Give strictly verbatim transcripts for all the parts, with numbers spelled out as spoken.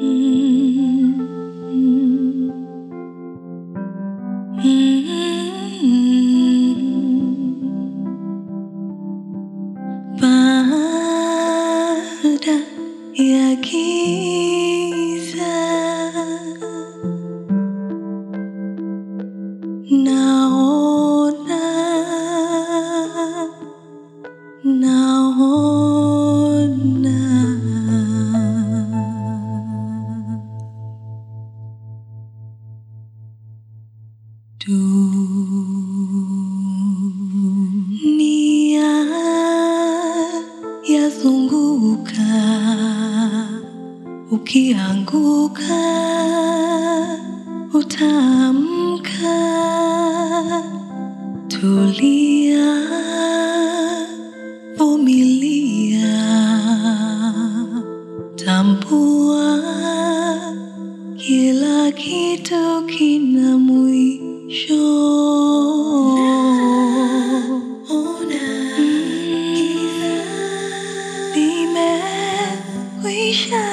Baada ya giza naona, naona dunia yazunguka, ukianguka utaamka. Tulia, vumilia, tambua kila kitu kina mwisho. Ona giza limekwisha.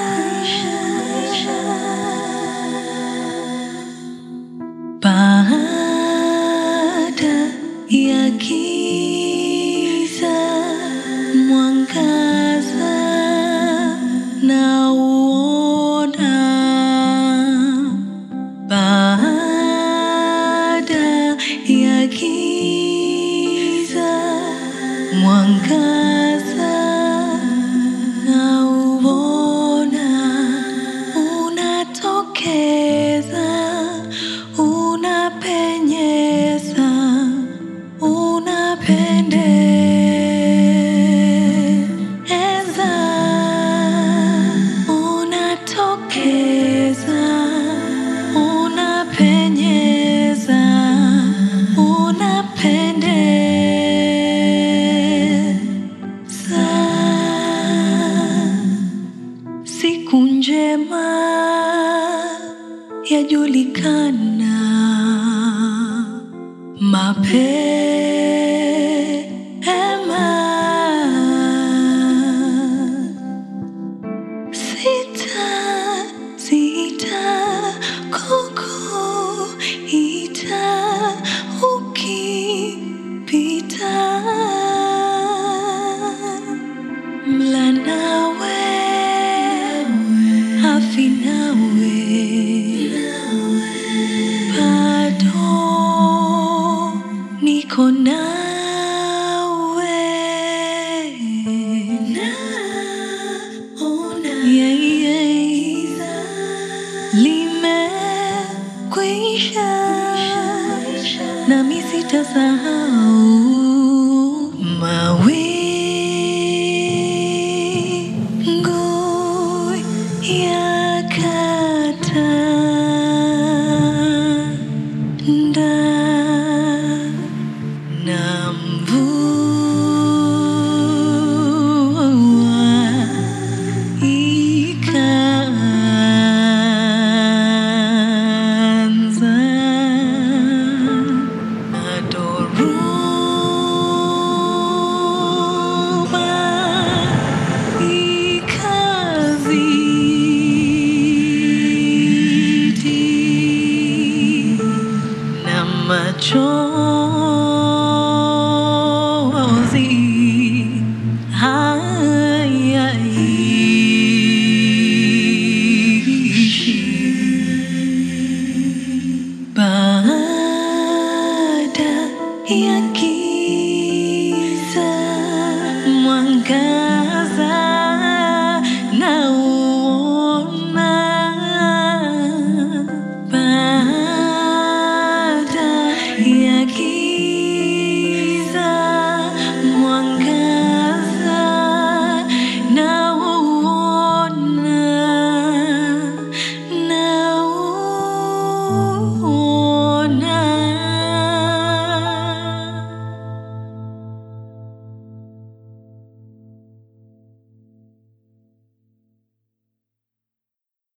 Baada ya giza mwangaza nauona. Baada ya giza mwangaza nauona, unatokeza, unapenyeza, unapendeza, unatokeza, unapenyeza, unapendeza. Siku njema yajulikana mapema. Sita sita kukuita ukipita. Mla nawe, hafi nawe, bado niko nawe. Naona yeah, yeah. Limekwisha, nami sitasahau. Mawingu ya